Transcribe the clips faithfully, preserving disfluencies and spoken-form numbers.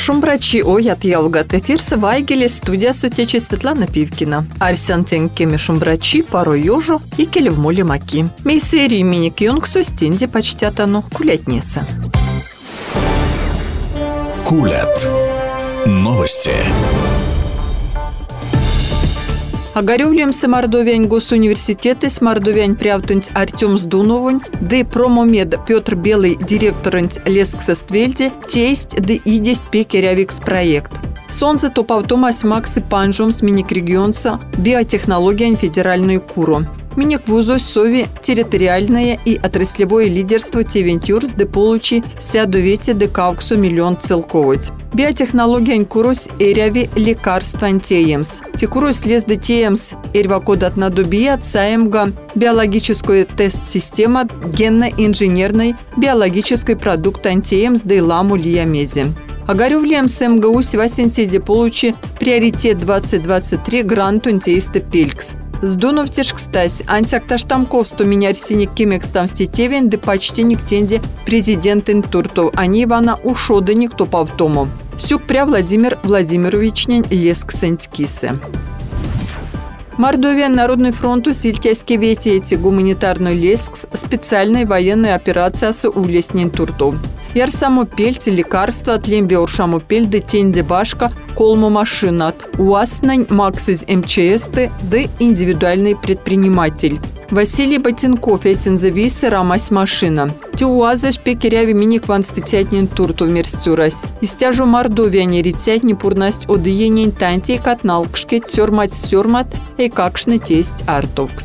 Шумбрачи оят ялгат эфирса вайгеле студия сутечи Светлана Пивкина. Арсен тенкеми шумбрачи пару южу и келе в моле маки. Мей серии миник юнгсу стенде почтятану кулятнеса. Кулят. Новости. Агарюлем с Мордовиань госуниверситеты с Мордовиань прявтунь Артем Сдуновань, да промомед Петр Белый директорынь Лесксествельде, тесть да идесть пекерявикс проект. Сонце топавтомас Максы Панжом с миник-регионса биотехнологиян федеральную куру. Миник вузось сови территориальное и отраслевое лидерство тевентюрс де получи ся довете де кауксу миллион целковать. Биотехнология курос эряви лекарства антеемс. Текурос лез де теемс эрвакодат надубия цаемга биологическую тест-система генно-инженерной биологической продукт антеемс де ламу лиямези. Агарювлием с МГУ севасентеде получи приоритет двадцать двадцать три гранту антеиста Пелькс. Сдуновтеш, кстати, антиакташтамковсту меня синик кемекстам стетевен, да почти никтенде президент интуртов, они Ивана ушода никто повтому. Сюк пря Владимир Владимирович леск сентькисе. Мордовия Народный фронту сильтяйски вети эти гуманитарную леск специальной военной операции с улеснен туртов. Яр само пельти лекарства от лембе уршаму пель де тенде башка колму машинат. Уаснань Макс из МЧС-ты да индивидуальный предприниматель. Василий Ботинков эсензависы рамась машина. Ти уазаш пекеряви миник ван стетятнин турту в мерстюрась. Истяжу Мордовия не рецятни пурнасть одыенень тантей катналкшке тёрмать сёрмат и какшны тесть артовкст.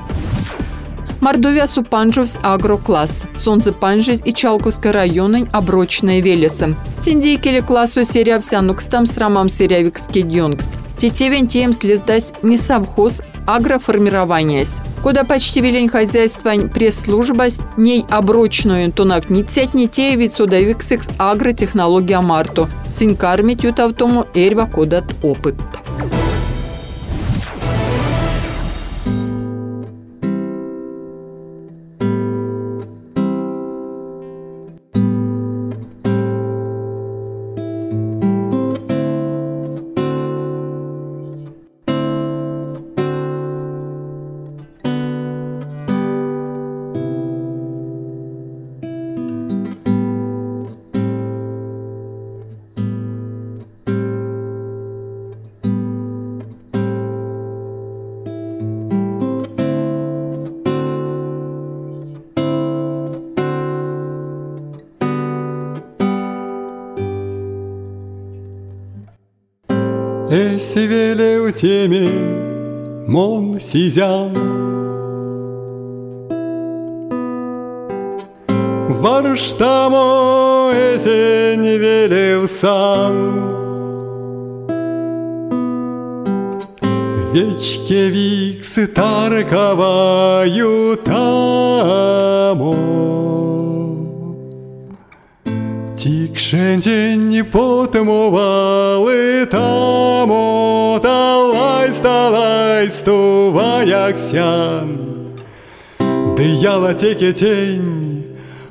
Мордовия супанжовс агрокласс. Солнце панжиз и Чалковской районень оброчная велеса. Тиндейкели классу серия всянукстам с рамам сериавикский дёнгст. Тетевен тем слездась не совхоз агроформированиясь. Куда почти велень хозяйства пресс-службась, ней оброчную тонав не цять не теевит судовиксекс агротехнология марту. Синкармить ютавтому эрва кодат опыт. Эси велеу теме мон сизян Варштамо эсе не велеу сан Вечке виксы тарковаю тамо Тикшен день не потомувал и тамо талай сталай стуваяксян Да яла теке тень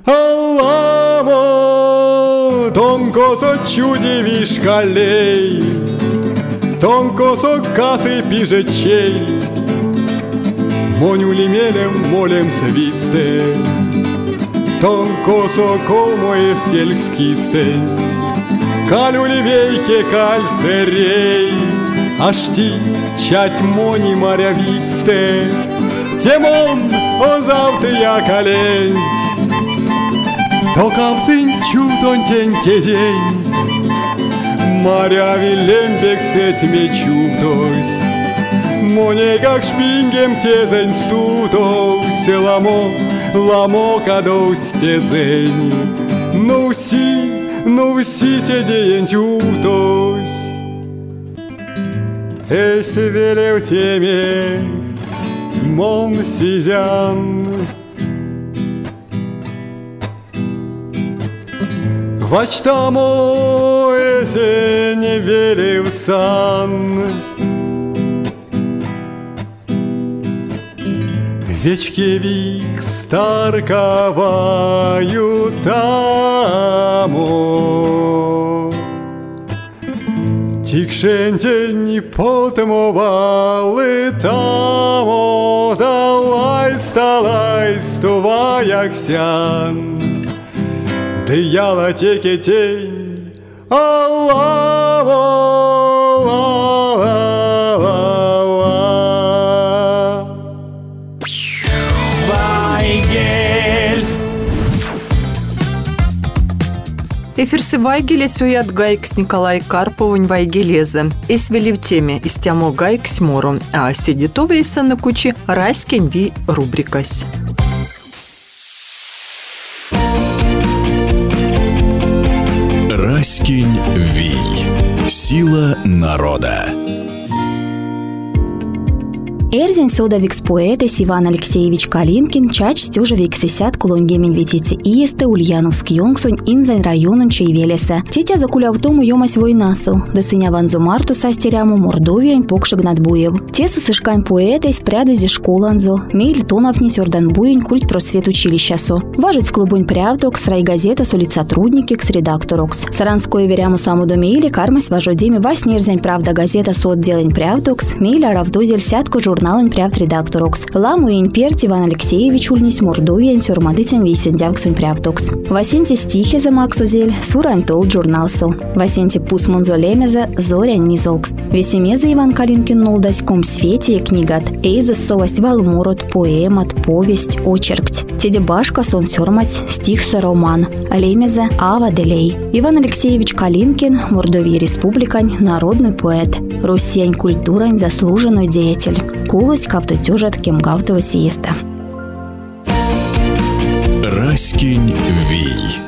алламо Том косо чуди вишкалей Том косо касы пижечей Моню лимелем молем свицте Том косо комо эстельгскистens Калю ливейке каль серей Ашти чать мони морявиксте Темон озавты я каленць Токавцин чутон теньке день Моряви лембек сетьме чутось Моне как шпингем тезень стутось Ламо Ламо кадоу стезень, ну си, ну си седеен чутось. Эси велев теме мон сизян. Вачтамо эсе не велев сан. Вечке вик старковаю тамо Тікшентень потемували там, одалай сталай стуваяксян, де яла теке тень, а-ла-ла-ла-ла-ла. Вайгель. Эфирсы Вайгеле суят гайкс Николай Карповын Вайгелезе. Эсвели в теме истямо гайкс мору, а седитовые саны кучи раськень ви рубрикась. Раськень Вий. Сила народа. Эрзень сода викс поэтес Иван Алексеевич Калинкин чач стюжа виксесят клонгемень ветицы иесте Ульяновск Йонгсонь инзайн районун чейвелеса. Тетя закуляв тому йомась войнасу, да сыня ванзу марту састеряму Мордовиянь покшик надбуев. Теса сышкань поэтес прядызи школанзу, мейль тоновни сёрданбуянь культ просвет училищасу. Важуть клубунь прявтокс, райгазета солит сотрудникикс, редакторокс. Саранское веряму саму домейле кармась важодеме вас нерзень правда газета со отделень прявтокс, мейля равдозель сятку журналин прявт редакторокс. Ламу ень перт Иван Алексеевич ульнись Мордовиянь сёрмадыцень вейсендявксунь прявтокс. Васенти стихи за максузель, сурань тол журналсу. Васенти пусмунзо лемеза зорянь мизолкс. Весемеза Иван Калинкин нолдась ком свете книгат. Эйза совость валморот, поэмат, повесть, очеркть. Теде башка сон сёрмать стих со роман. Лемеза ава делей. Иван Алексеевич Калинкин, Мордовия республикань, народный поэт. Россиянь культурань заслуженный деятель. Кулось кавтотюжат кем гавтова сиеста. Раськень Вий.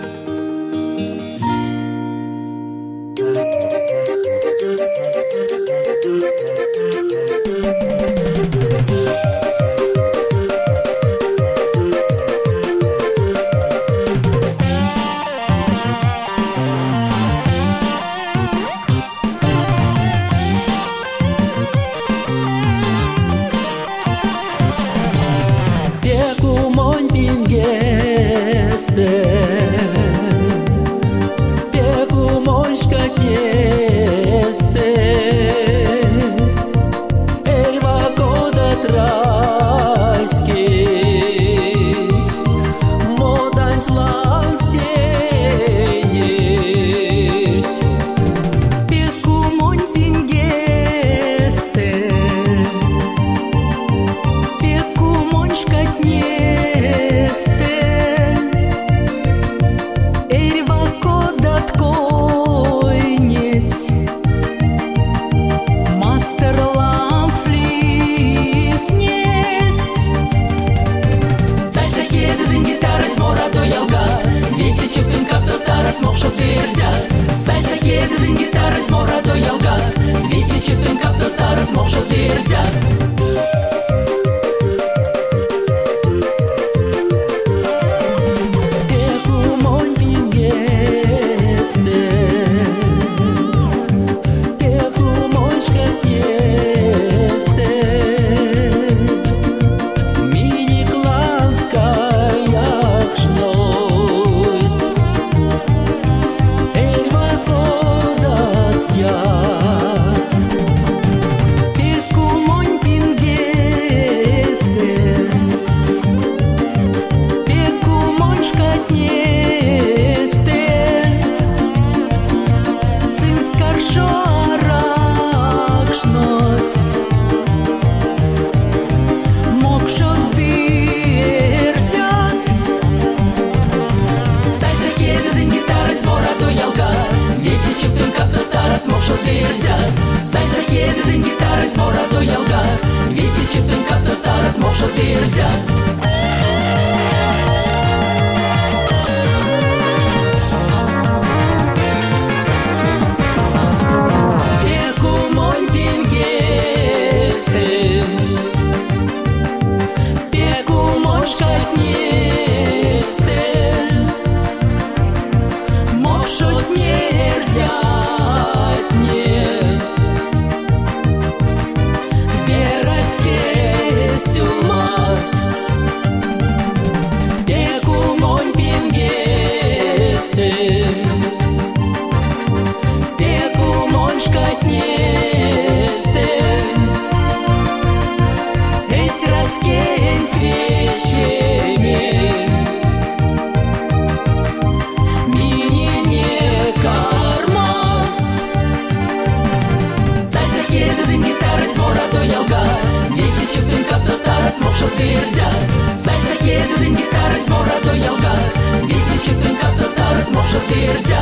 может дырзя. Зайса едет, гитара, тьмора до ялга. Везде чертынка, татар, может дырзя.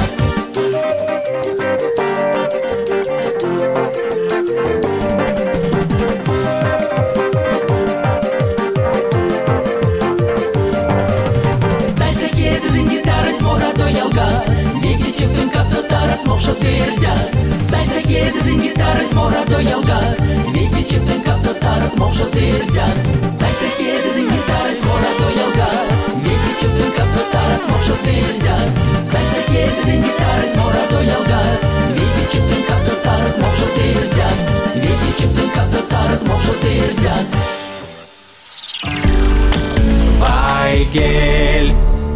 Везде чертынка, татар, может дырзя. Зайса едет, гитара, тьмора до ялга. Везде чертынка, татар, может дырзя. Зайса едет, гитара, тьмора до ялга. Везде чертынка, татар, может дырзя. Зайса едет, гитара, тьмора до ялга. Везде чертынка, татар, может дырзя. Везде чертынка, татар, может дырзя. Байгель.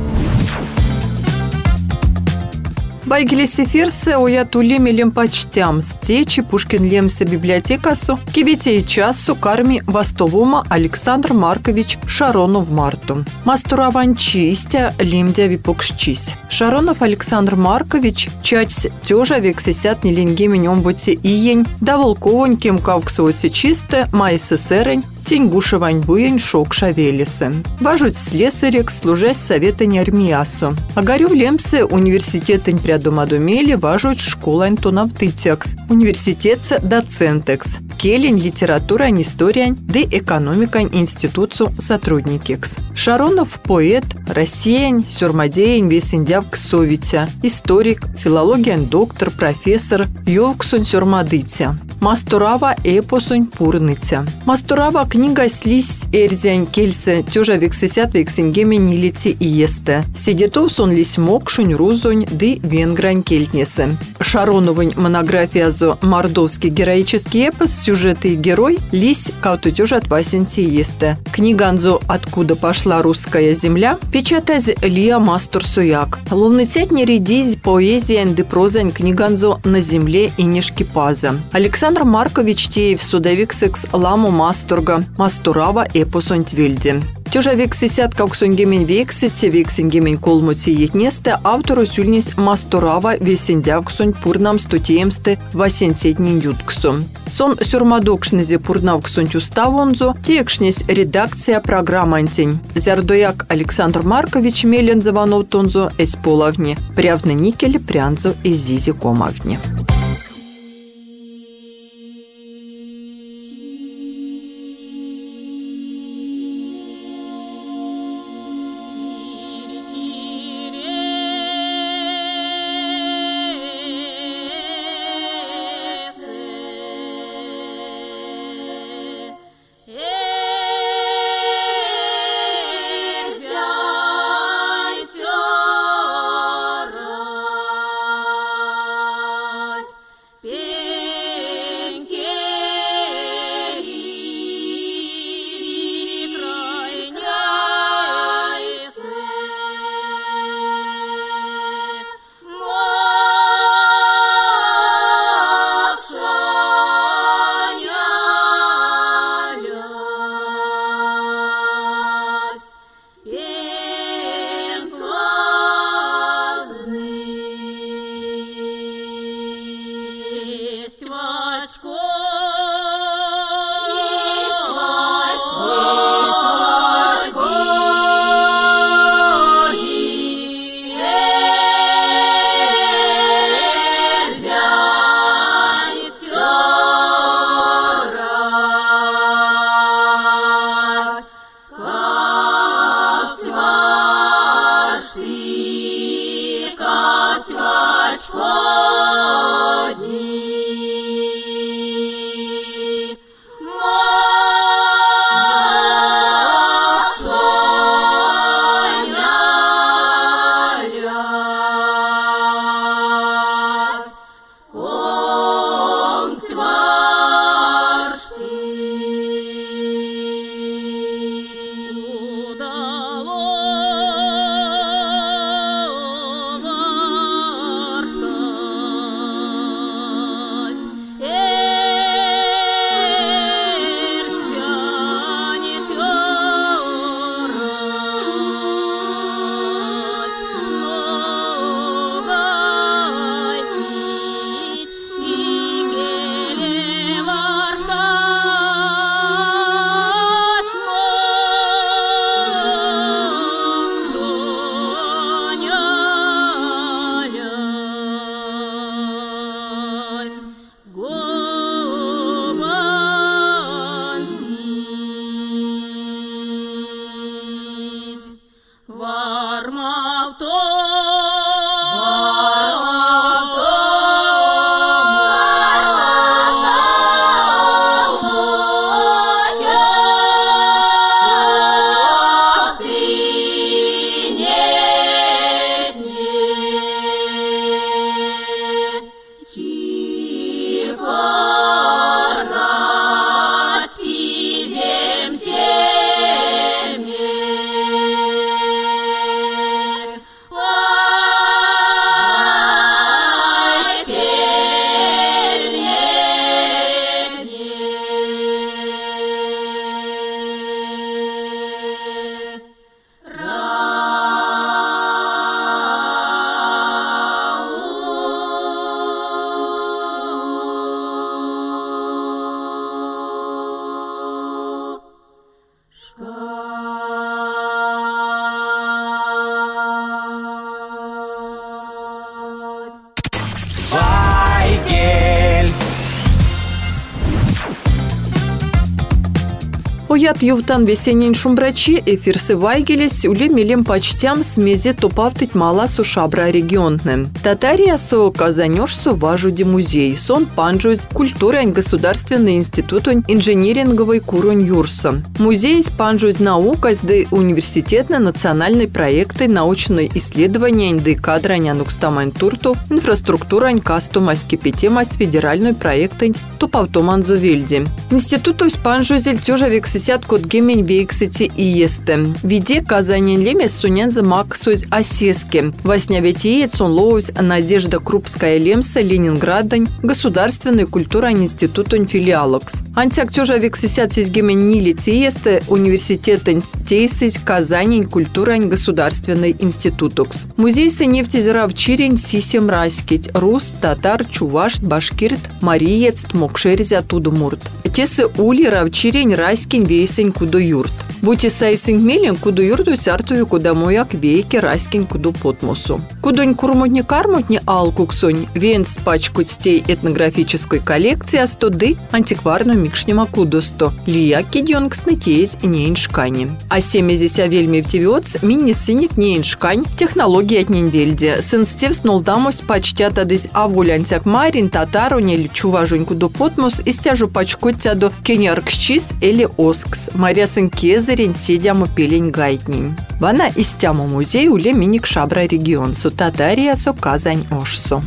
Байгелесе ферсе оятуле мелем почтям стечи Пушкин лемсе библиотекасу кибете часу карми Вастовума Александр Маркович Шаронов Марту. Мастураван чистя лимдя випокшчись. Шаронов Александр Маркович чать тёжа вексесят неленге менем боте иень, да волковань кем кавксоте чисте май СССРень, Тень-гушевань буень шок шавелисы. Важуть слесарек, служась советань армиясу. Агарю в лемсе университетень прядомадумели важуть школань тонавтытекс. Университетце доцентекс. Келень литературань историань, да экономикань институцу сотрудникекс. Шаронов поэт, россиян, сюрмадеян весендявк совитя. Историк, филологиян доктор, профессор, йовксунь сюрмадытя. Мастурава эпосунь пурныця. Мастурава книга слизь эрзянь кельсе тёжа вексесят вексенгеме нилите и есте. Сидетов сон лись мокшунь рузунь ды венгрань кельтнесе. Шароновань монография зо мордовский героический эпос сюжеты и герой лись кауту тёжа твасенти есте. Книганзо «Откуда пошла русская земля» печатаз Лия Мастур Суяк. Ловныцять не редизь поэзиян ды прозань книганзо «На земле и нешки паза». Александр Маркович Теев судовик секс ламу Мастурга Мастурава эпосонь твельди. Тёжа вексесят кауксонгемень вексете вексенгемень колмути етнесте автору сюльнись Мастурава весендявксонь пурнам стутиемсте васенсетнин ютксу. Сон сюрмадокшнезе пурнавксонь уставонзо текшнесь редакция программантень. Зярдояк Александр Маркович мелен заванов тонзо эсполавни. Прявны никель прянзо и зизи комавни. Us. Уят ювтан весеннин шумбрачи эфирсы вайгелес уле милем почтям смезе топавтыть мала су шабра регионны. Татария со казанёж со важуди музей, сон панжуз культурань государственный институт инженеринговой курунь юрса. Музей панжуз наука сды университетно национальный проекты научные исследования инды кадрань анукстамань турту инфраструктурань кастумась кипетемась федеральный проекты тупавтоман зувельди. Институту спанжузель тёжа вексисят код гемень вексити и есте. Виде казанин лемес суненза максуз осески. Восняветиец он лоуз Надежда Крупская лемса Ленинградань государственный культура институт филиалокс. Антяк тёжа вексисят сис гемень нили тиесте университет тейсис Казань культура государственный институтокс. Музей нефтезера в Чирень сисем раскить рус, татар, чуваш, башкирт, мариец, мокшерзя тудумурт. Тесы ули равчирень раскин вейсень куду юрт. Будьте сайсинг мелен куду юрту сартую куда мояк вейки раскин куду потмосу. Кудонь курмутни кармутни алкуксонь вен спачкуть стей этнографической коллекции а стоды антикварную микшнема кудусто. Лия кидёнгсны тез нейншкани. А семезися вельми втивёц минни синик нейншкань технология от нейнвельде. Сынстев снолдамось почтят адыз авулянцяк марин татару нель чуважунь куду потмос и стяжу пачкуть тяду кеняркшчис или оскс. Мария сын кезерень седяму пелень гайтнень. Вана истяму музей уле миник шабра регион су Татария со Казань ошсу.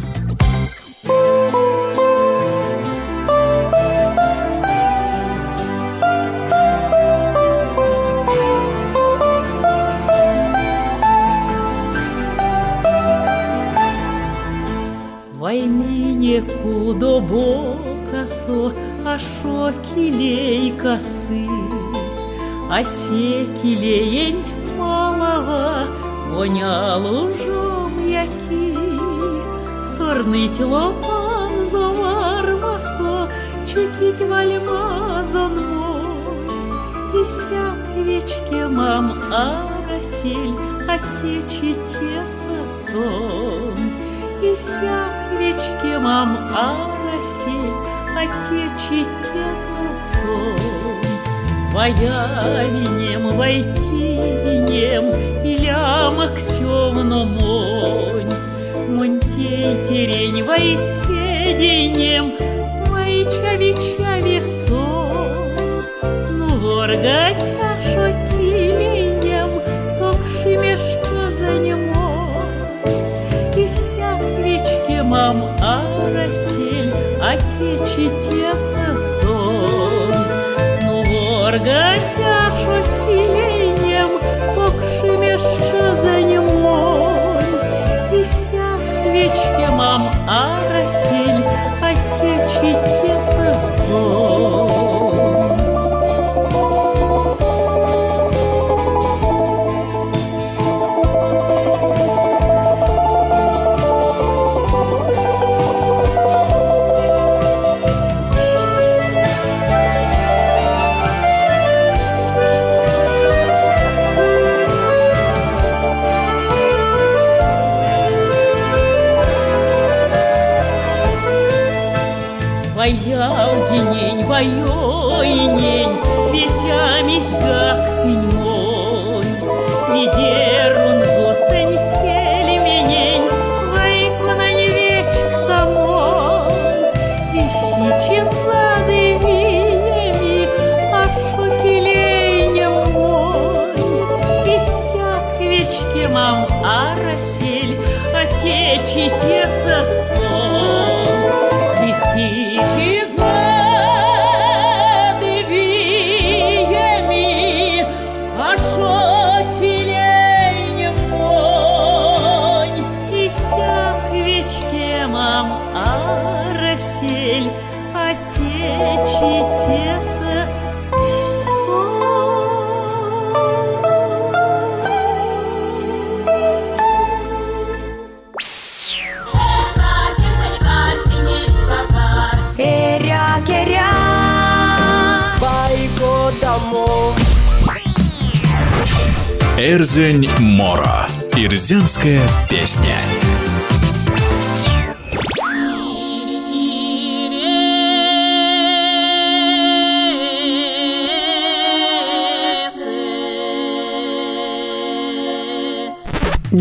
Войнине кудо бокасо, а шо килей косы, а се килеенть малава, воня лужом яки, сорныть лопан завармасо, чекить вальмазон мой, и сяк вечке мам арасель, а течи теса сон. И сяк вечке мам арасель, а течи теса сон. Воявинем, войтиринем, и лямок темно монь, монтей терень, войседенем, войчави-чави сон. Ну, воргатя шокиленем, токши мешчо занемой, и сяк вечке мам арасель, а течи теса сон. Горгатя шокиленем, токши мешчо занемой, и сяк вечке мам арасель, а течи теса сон. Ваял-гинень, вайой-нень, ветямись гак тынь мой, ведерун госень сельменень, вайкнань вечк самой, и сичи сады винеми, а шокиленем мой, и сяк вечке мам арасель, а течи теса сон. Сичи зады виями, а шокиленем монь, и сяк вечке мам арасель, а течи теса Эрзень Мора. Ирзянская песня.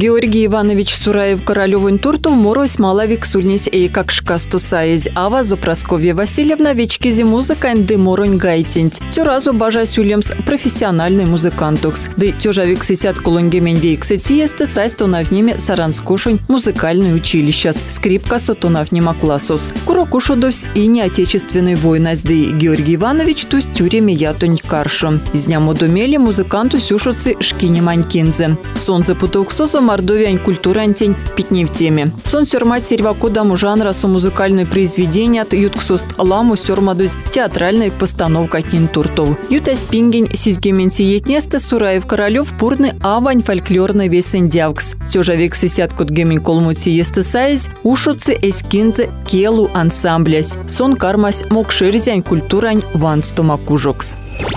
Георгий Иванович Сураев-Королёвын туртов морось малавик сульнись эй как шкасту саез, ава зо Прасковья Васильевна вечкизи музыкань ды моронь гайтинть. Тё разу бажа сюлемс профессиональный музыкантукс. Ды тёжавик сисят кулонгемень вейксетиесты сайс тонавниме саранскошень музыкальный училищас. Скрипка со тонавнима классус. Курокушудовсь и не отечественной войнась ды Георгий Иванович ту с тюреми ятонь каршу. Из дня модумели музыканту сюшуцы шкини манькинзе. Сон запутауксозо мордовиань культурантень питни в теме. Сон сёрмать серваку даму жанра со музыкальное произведение от ютксост ламу сёрмадусь театральной постановка кинтуртов. Ютась пингень сизгеменсиетнесте Сураев-Королёв пурны авань фольклорный весендявкс. Тёжавик сисяткут гемень колмутсиесте сайз ушуцы эскинзе келу ансамблясь. Сон кармась мокширзянь культурань ванстомакужокс.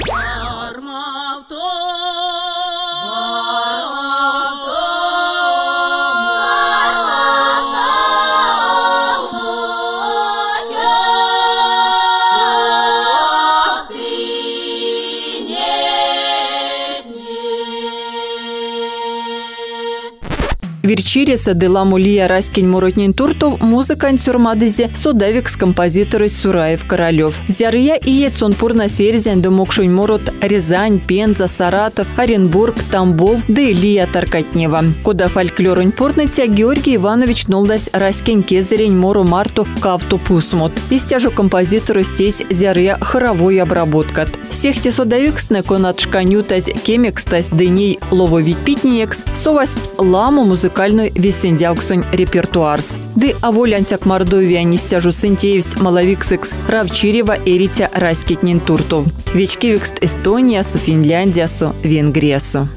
Верчиреса де ламулия раскинь моротнин туртов музыкань сюрмадызе содавикс композиторы Сураев-Королёв. Зярыя и ецон пурна серзянь до мокшунь морот Рязань, Пенза, Саратов, Оренбург, Тамбов, да Илья Таркатнева. Кода фольклорунь пурнытя Георгий Иванович нолдась раскинь кезерень мору марту кавту пусмут. Истяжу композитору стесь зярыя хоровой обработкат. Сехте содавиксне конат шканютась кемекстась дыней лововик питниекс совасть ламу музыкальную весендяуксонь репертуарс. Ды аволянсяк Мордовия нестяжу сентеевс малавиксекс равчирева эритя раскетнин туртов. Вечкивикст Эстония су Финляндия су Венгрия су.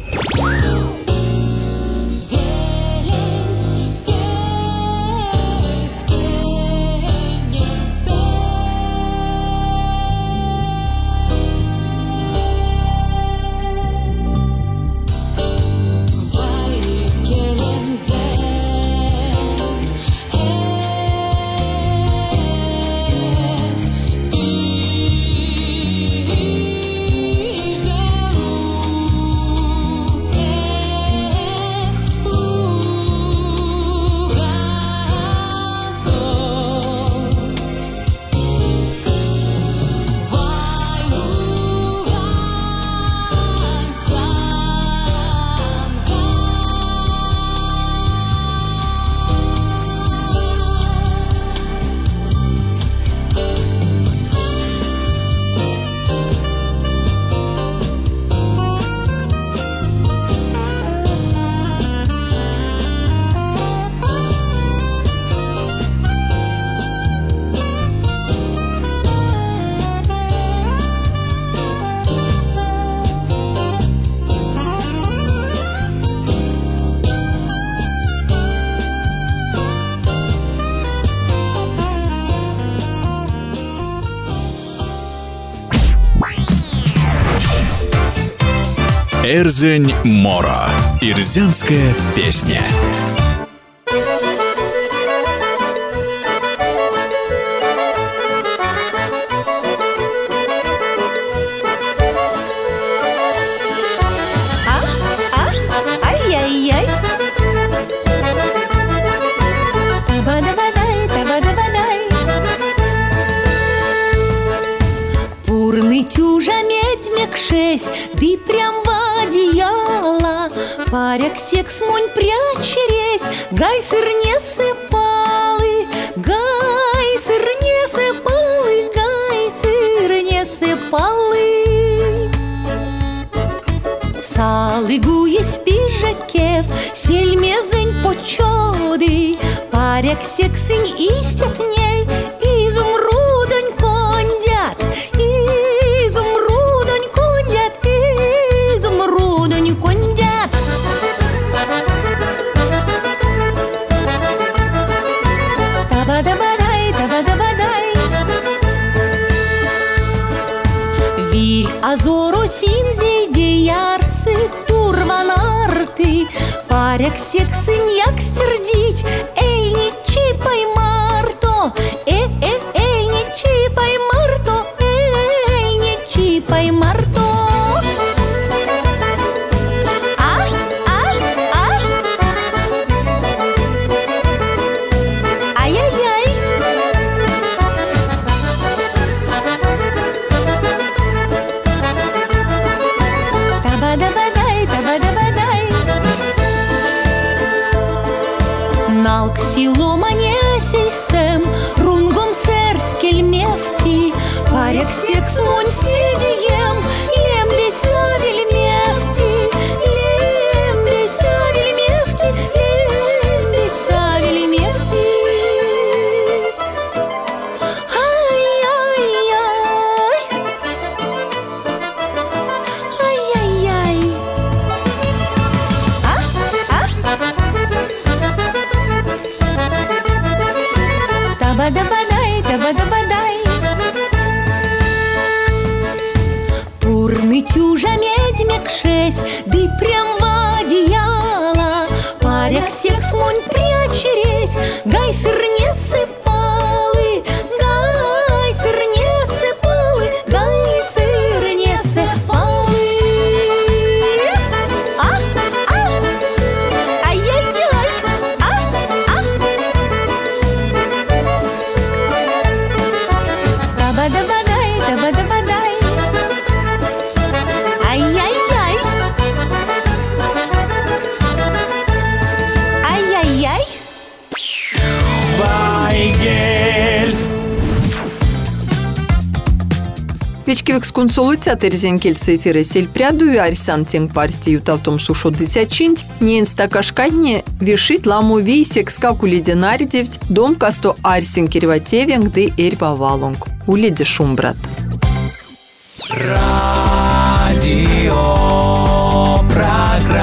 Эрзень Мора. Ирзянская песня. Ты прям в одеяло, паряк секс монь прячересь, гай сыр не сыпалы, гай сыр не сыпалы, гай сыр не сыпалы. Салыгу есть пижакев, сельмезень почоды, паряк сексынь истят ней, изумрудонь кондят, изумрудонь кондят, изумрудонь кондят. Таба-даба-дай, таба-даба-дай. Виль азоро синзей деярсы турванарты, паряк сексынь як стердить, эй, не чипай марто, э, э, эй, не чипай марто, эй, не чипай марто. А, а, а, Табада-бадай, табада-бадай. Турны тюжа медь мекшесь, ды прям в одеяло. Паряк секс монь прячересь, гай сыр не сыпалы, гай сыр не сыпалы, гай сыр не сыпалы. А, а, ай-яй-яй, а, а. Табада-бадай, табада-бадай. Ай-яй-яй. Ай-яй-яй. Байгель. Вечкевекс консолыця терзен кельцы эфиры сельпряду и арсян тенг парсти ютавтом сушо десячинть, не инстакашкадне вишить ламу вейсек скаку леденардевть, дом касто арсен кирватевенг де эрьбавалонг. Уледи шумбрат. Радио программа.